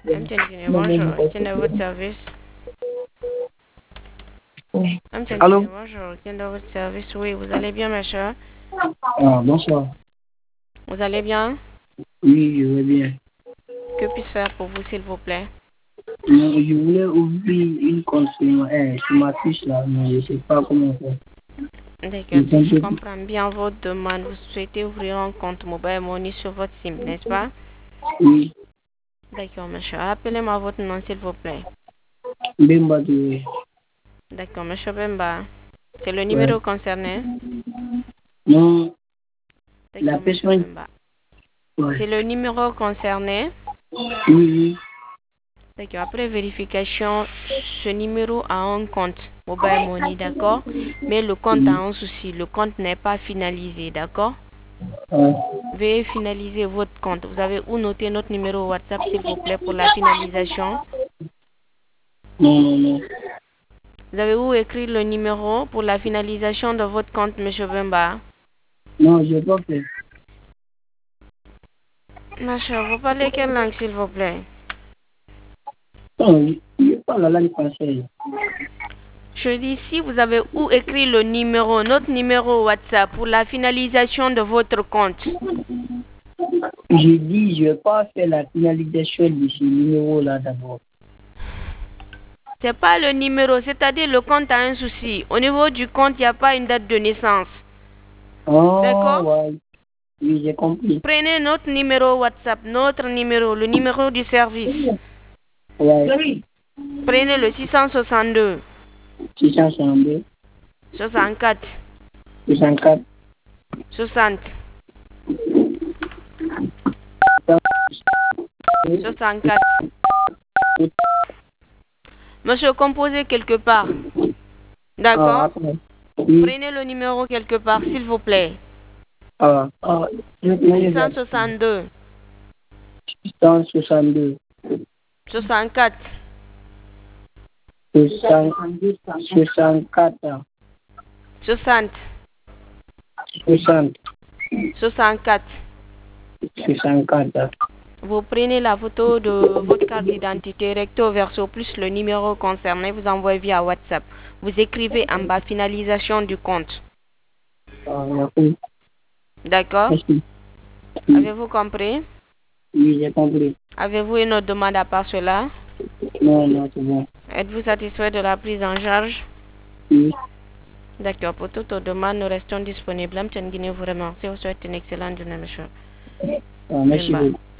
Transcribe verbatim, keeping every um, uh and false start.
M T N Guinée, bonjour. Quel est votre service? M T N Allô? Guinée, bonjour. Quel est votre service? Oui, vous allez bien, ma chère? Ah, bonsoir. Vous allez bien? Oui, je vais bien. Que puis-je faire pour vous, s'il vous plaît? Non, je voulais ouvrir une compte sur ma, eh, sur ma fiche là, mais je ne sais pas comment faire. D'accord, Je si je compte- comprends bien votre demande, vous souhaitez ouvrir un compte mobile money sur votre SIM, n'est-ce pas? Oui, D'accord, ma chère. Appelez-moi votre nom, s'il vous plaît. Bemba Touré. D'accord, monsieur Bemba. C'est le Ouais. numéro concerné? Non, la D'accord, monsieur personne. Bemba. Ouais. C'est le numéro concerné? Oui, oui. D'accord, après vérification, ce numéro a un compte mobile money, d'accord? Mais le compte a oui. un souci, le compte n'est pas finalisé, d'accord? Ouais. Veuillez finaliser votre compte. Vous avez où noter notre numéro WhatsApp, s'il vous plaît, pour la finalisation? Non, non, non. Vous avez où écrit le numéro pour la finalisation de votre compte, monsieur Bemba? Non, je n'ai pas fait. Ma chère, vous parlez quelle langue, s'il vous plaît? Non, je je parle la langue française. Je dis, si vous avez où écrit le numéro, notre numéro WhatsApp pour la finalisation de votre compte. J'ai dit, je ne vais pas faire la finalisation de ce numéro-là d'abord. C'est pas le numéro, c'est-à-dire le compte a un souci. Au niveau du compte, il n'y a pas une date de naissance. Oh, D'accord? ouais. Oui, j'ai compris. Prenez notre numéro WhatsApp, notre numéro, le numéro du service. Ouais. Prenez le six cent soixante-deux, six cent soixante-deux, soixante-quatre, soixante-quatre, soixante, soixante-quatre. Monsieur, composez quelque part. Ah, D'accord? après. Oui. Prenez le numéro quelque part, s'il vous plaît. Ah, ah, six cent soixante-deux, six cent soixante-deux, soixante-quatre, soixante-quatre, soixante, soixante, soixante-quatre. soixante-quatre. Vous prenez la photo de votre carte d'identité recto verso plus le numéro concerné, vous envoyez via WhatsApp. Vous écrivez en bas finalisation du compte. Ah, merci. D'accord? Merci. Oui, Avez-vous compris? oui, j'ai compris. Avez-vous une autre demande à part cela? Non, non, c'est bon. Êtes-vous satisfait de la prise en charge? Oui. D'accord, pour toute autre demande, nous restons disponibles. M T N Guinée vous remercie. Vous souhaite une excellente journée, monsieur Ah, merci Bemba. beaucoup.